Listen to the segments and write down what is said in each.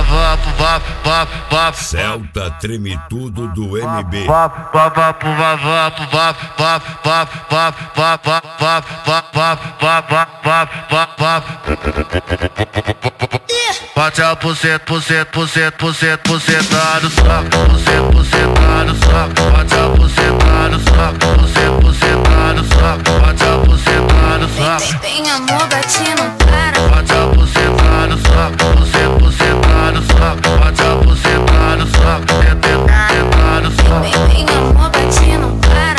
Celta treme tudo do MB. Bate a puceta no saco, puceta no saco. Bate a puceta no saco, puceta no saco. Bate a puceta no saco. Tem amor, bate não para. Bate a puceta no saco, puceta no saco. Bate a puceta no saco, puceta no saco. Tem amor, bate não para.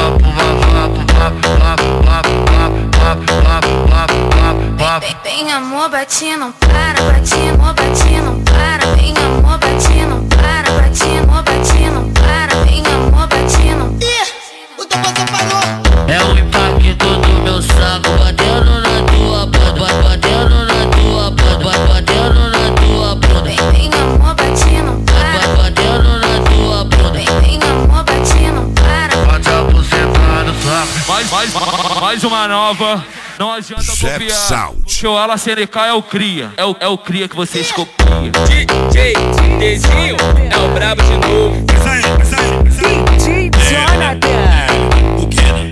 Tem amor, bate não para. Bate amor, bate não para. Tem amor, bate não para. Bate amor, bate não para. Tem amor, bate não. O Tabaca parou. É o impacto do meu saco batendo na tua bunda, batendo na tua bunda, batendo na tua bunda. Tem amor, bate não para. Batendo na tua bunda. Tem amor, bate não para. Bate a buceta no saco. Mais uma nova. Não adianta Zep copiar. Sound. Porque o Ala CNK é o cria. É o cria que vocês copiam. DJ Dezinho é o brabo de novo. DJ Jonathan. O Kenan.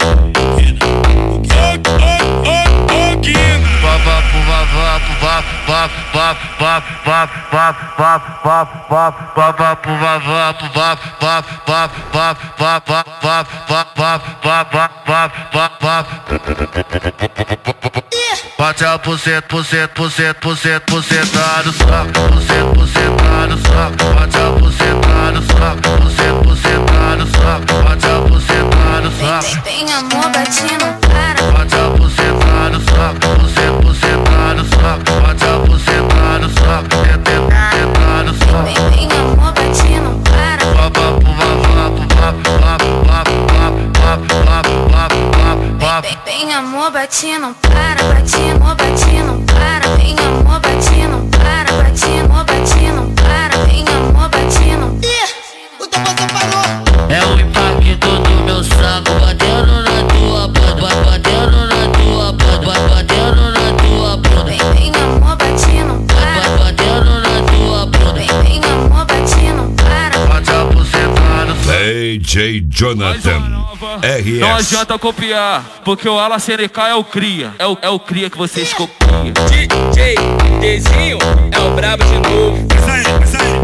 Bate a puceta no saco, puceta no saco. Bate a puceta no saco, puceta no saco. Bate a puceta no saco. Tem amor, bate não para. Bate a puceta no saco, puceta no saco. Bate a puceta no saco, puceta no saco. Tem amor, bate não para. Tem amor, bate não para. Bate amor, bate não para. Tem amor, bate não para. Bate amor, bate não para. Tem amor, bate não. O Tabaca parou. É o impacto do meu saco batendo na tua bunda, batendo na tua bunda, batendo na tua bunda. Tem amor, bate não para. Batendo na tua bunda. Tem amor, bate não para. Bate a buceta no saco. DJ Jonathan. Não RS. adianta copiar. Porque o Ala CNK é o cria. É o cria que vocês copiam. DJ Dezinho é o brabo de novo. Sai.